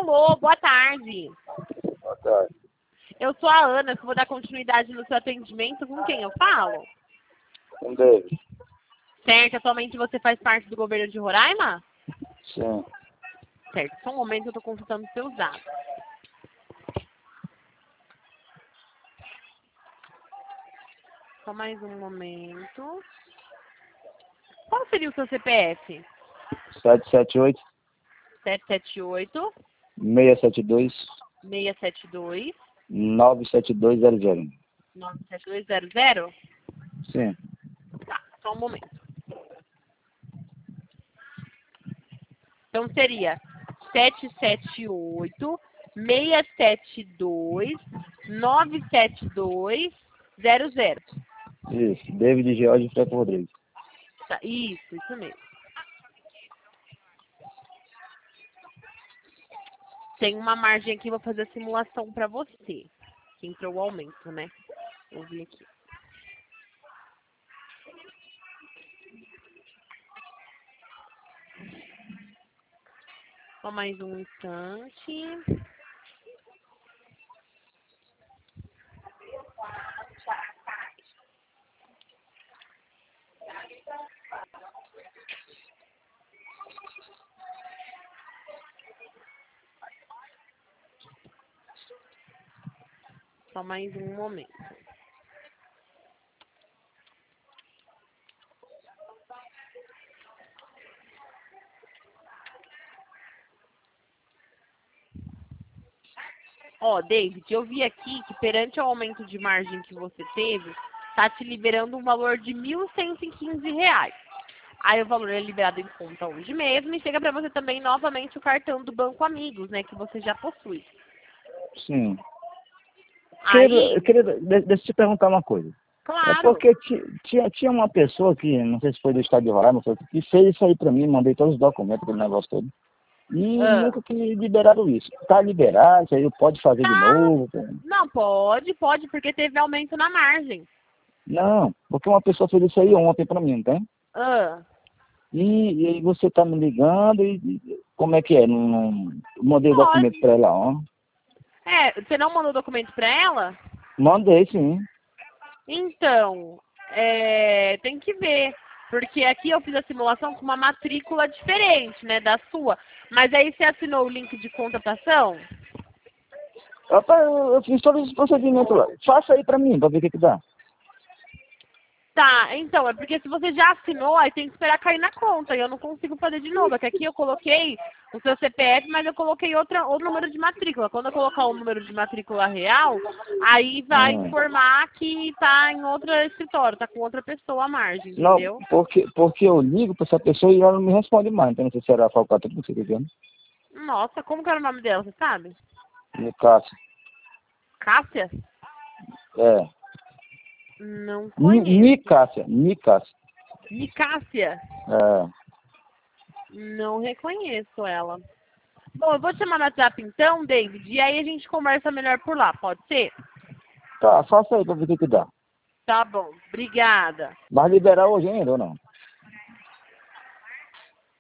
Alô, boa tarde. Boa tarde. Eu sou a Ana, que vou dar continuidade no seu atendimento. Com quem eu falo? Com David. Certo, atualmente você faz parte do governo de Roraima? Sim. Certo, só um momento que eu estou consultando seus dados. Só mais um momento. Qual seria o seu CPF? 778 778 672 672 97200. 97200? Sim. Tá, só um momento. Então seria 778 672 97200. Isso. David George Franco Rodrigues. Tá, isso mesmo. Tem uma margem aqui, vou fazer a simulação para você. Que entrou o aumento, né? Vou ver aqui. Só mais um instante. Só mais um momento. Ó, David, eu vi aqui que perante o aumento de margem que você teve, tá te liberando um valor de R$ 1.115. Aí o valor é liberado em conta hoje mesmo e chega para você também novamente o cartão do Banco Amigos, né, que você já possui. Sim. Aí, Deixa eu te perguntar uma coisa. É claro. porque tinha uma pessoa que, não sei se foi do estado de Roraima, que fez isso aí pra mim, mandei todos os documentos, aquele negócio todo. E Ah, nunca que liberaram isso. Tá liberado, isso aí pode fazer de tá. novo. Não, pode, porque teve aumento na margem. Não, porque uma pessoa fez isso aí ontem pra mim, não tem? Ah, E aí você tá me ligando como é que é? Mandei o documento pode. pra ela, ó. Você não mandou documento para ela? Mandei, sim. Então, tem que ver. Porque aqui eu fiz a simulação com uma matrícula diferente, né, da sua. Mas aí você assinou o link de contratação? Rapaz, eu fiz todos os procedimentos lá. Faça aí pra mim, pra ver o que dá. Tá, então, é porque se você já assinou, aí tem que esperar cair na conta. E eu não consigo fazer de novo. É que aqui eu coloquei o seu CPF, mas eu coloquei outro número de matrícula. Quando eu colocar o número de matrícula real, aí vai Ah. informar que tá em outro escritório, tá com outra pessoa à margem, Não, entendeu? porque eu ligo pra essa pessoa e ela não me responde mais. Então não sei se era falcatrua, não sei o que é. Nossa, como que era o nome dela, você sabe? No Cássio. Cássia? É. Não conheço. Nicássia. Nicássia? É. Não reconheço ela. Bom, eu vou te chamar no WhatsApp então, David, e aí a gente conversa melhor por lá, pode ser? Tá, faça aí pra ver o que dá. Tá bom, obrigada. Mas liberar hoje ainda ou não?